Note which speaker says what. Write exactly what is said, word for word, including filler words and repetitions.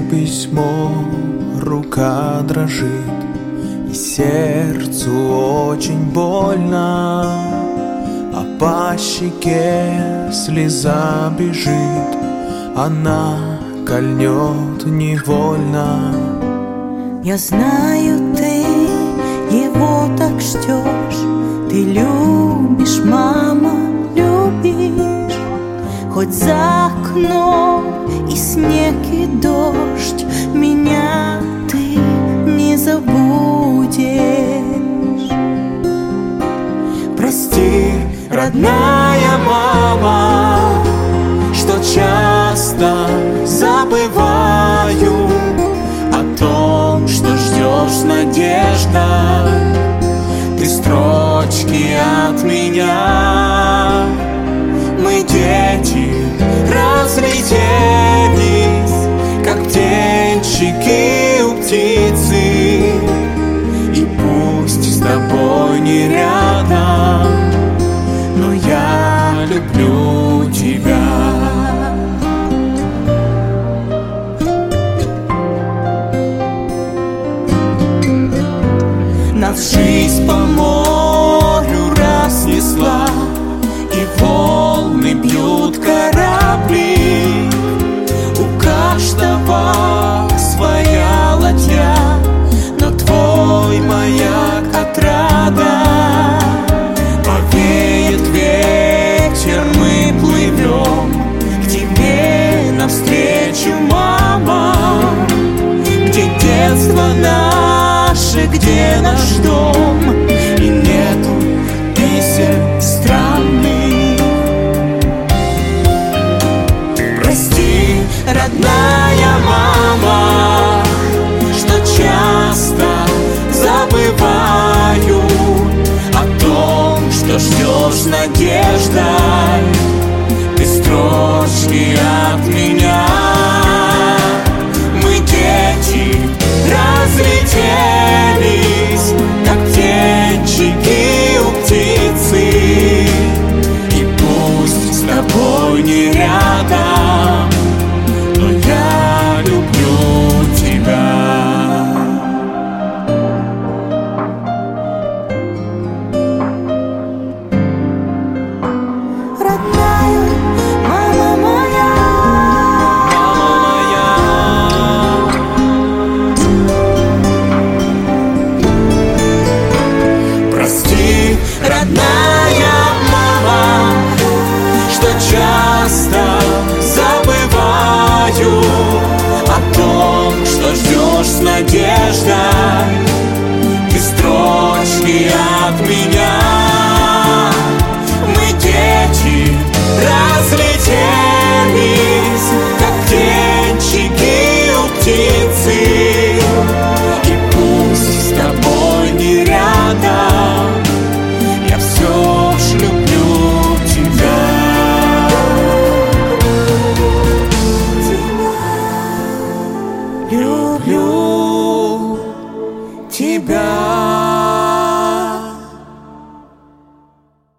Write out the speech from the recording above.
Speaker 1: письмо, рука дрожит, и сердцу очень больно, а по щеке слеза бежит, она кольнет невольно.
Speaker 2: Я знаю, ты его так ждешь, ты любишь, мама, любишь. Хоть за окном и снег, и дождь, меня ты не забудешь.
Speaker 1: Прости, родная мама, что часто забываю о том, что ждешь с надеждой. Ты строчки от меня. Мы дети разлетелись, как птенчики у птицы, и пусть с тобой не рядом, но я люблю тебя. Нас жизнь по морю разнесла, и волны бьют корабли. У каждого своя ладья, но твой маяк отрада. Повеет ветер, мы плывем к тебе навстречу, мама. Где детство наше, где наш дом, и нету песен странных. Прости, родная мама, что часто забываю о том, что ждешь с надеждой. Ты строчки от меня. Мы дети разлетелись, как птенчики у птицы, и пусть с тобой не рядом, но я люблю тебя.
Speaker 2: Родная мама моя,
Speaker 1: Мама моя. Прости, родная мама, что часто забываю о том, что ждешь с надеждой. Ты строчки